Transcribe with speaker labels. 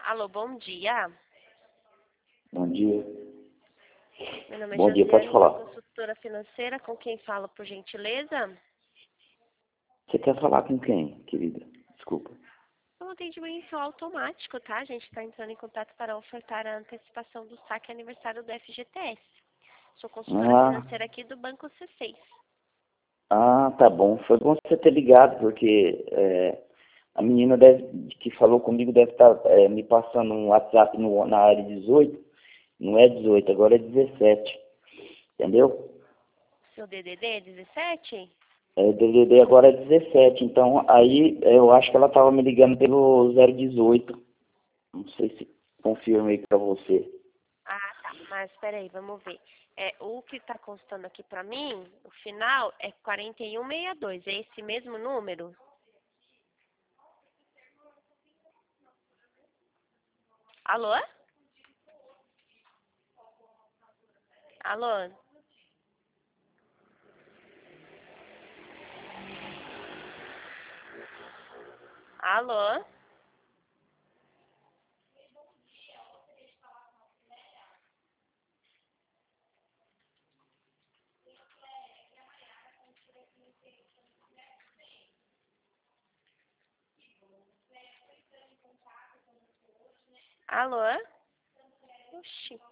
Speaker 1: Alô, bom dia.
Speaker 2: Bom dia.
Speaker 1: Meu nome é
Speaker 2: Bom dia, pode
Speaker 1: Josiane,
Speaker 2: falar.
Speaker 1: sou consultora financeira. Com quem falo, por gentileza?
Speaker 2: Você quer falar com quem, querida? Desculpa.
Speaker 1: É um atendimento automático, tá? A gente está entrando em contato para ofertar a antecipação do saque aniversário do FGTS. Sou consultora
Speaker 2: Ah,
Speaker 1: financeira aqui do Banco C6.
Speaker 2: tá bom. Foi bom você ter ligado, porque a menina que falou comigo deve estar me passando um WhatsApp na área 18. Não é 18, agora é 17. Entendeu?
Speaker 1: Seu DDD é 17?
Speaker 2: O DDD agora é 17. Então, aí eu acho que ela estava me ligando pelo 018. Não sei se confirma aí para você.
Speaker 1: Ah, tá. Mas peraí, vamos ver. O que está constando aqui para mim, o final é 4162. É esse mesmo número? Alô? Alô? Alô? Alô? Oxi.